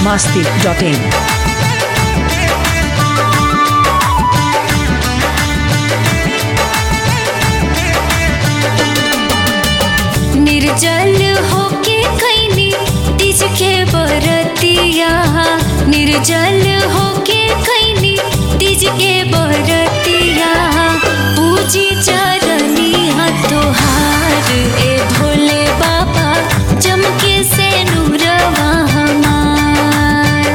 biharmasti.in. निर्जल होके कैनी तीज के बरतिया, निर्जल होके कैनी तीज के बरतिया, पूजी चरनिया तोहार ए भोले बाबा चमके से नूरवा हमार।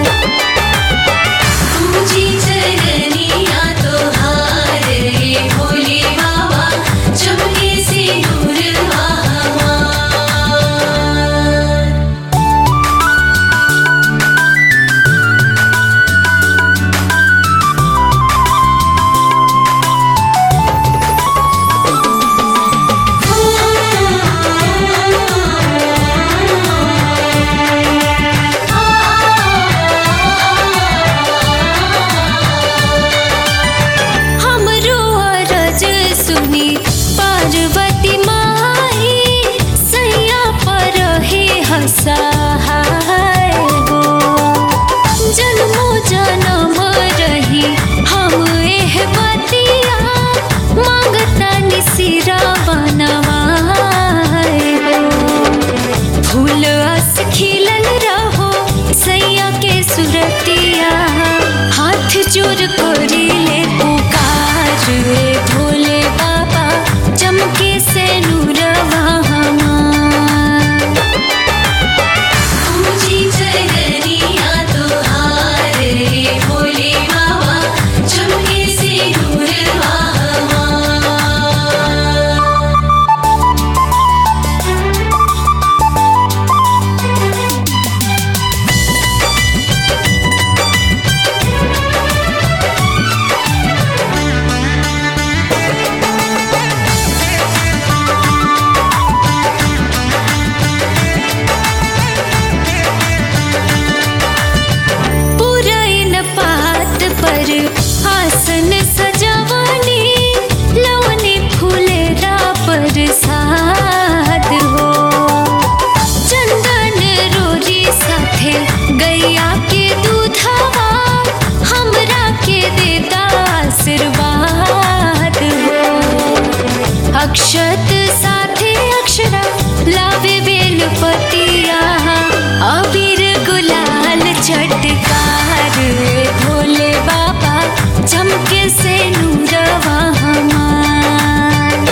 पूजी चरनिया तोहार ए भोले बाबा चमके से नूरवा पार्वती माई सैया पर हे हसहाय गो, जन्मो जन्म रही हम एह बतिया, मांगता निसिरा बनवाए गो। फूल अस खिलल रहो सैया के सुरतिया, हाथ जोड़ करी ले पुकार ए भोले बाबा चमके से नूरवा हमार। पूजी चरनिया तोहार ए भोले बाबा चमके से नूरवा आसन सजवानी लवनी फूलेरा प्रसाद हो, चंदन रोरी साथे गैया के दूधवा हमरा के देता आशीर्वाद हो। अक्षत साथे अक्षरा लावे बेलपतिया, अबीर गुलाल चटकार भोले बाबा चमके से नूरवा हमार।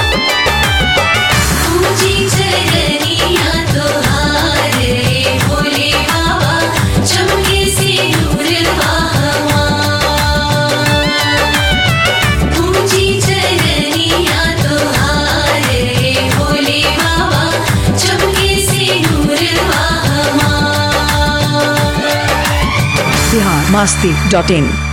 पूजी चरनिया तोहार ए भोले बाबा चमके से नूरवा हमार। पूजी चरनिया तोहार ए भोले बाबा चमके से नूरवा हमार। biharmasti.in.